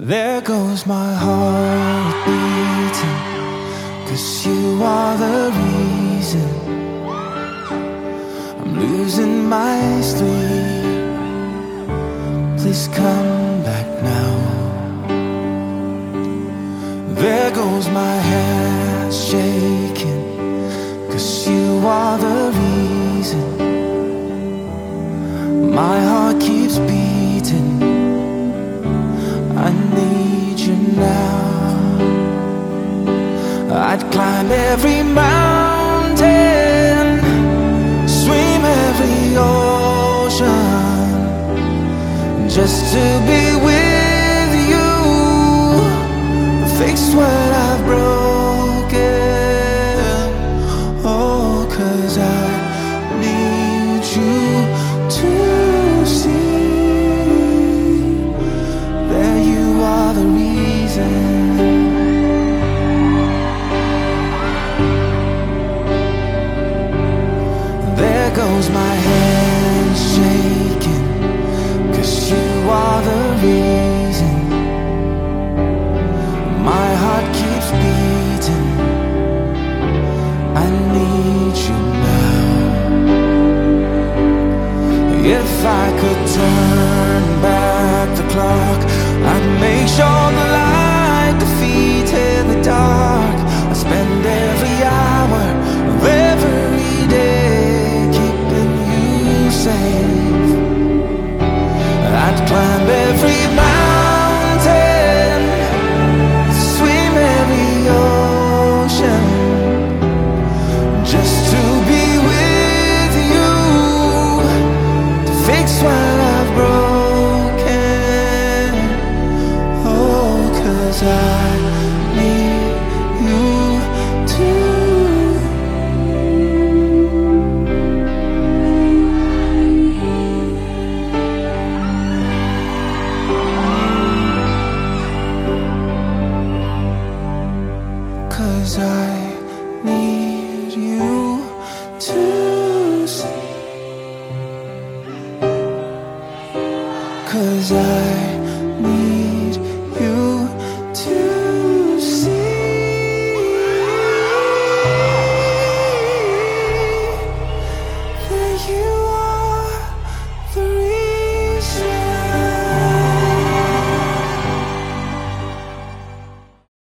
There goes my heart beating, 'cause you are the reason I'm losing my sleep. Please come back now. There goes my hands shaking, 'cause you are the reason my heart keeps beating. I need you now. I'd climb every mountain, swim every ocean, just to be with you, fix what I've broken. Oh, 'cause I need you to see that you are the reason. There goes my hands shaking, 'cause you are the reason my heart keeps beating. I need you now. If I could turn back the clock, I'd make sure the light defeated the dark. I'd spend every hour of every day keeping you safe. I'd climb every mountain, swim every ocean, just to be with you, to fix what I've broken. Oh, 'cause I need you too. 'Cause I need you to see. 'Cause I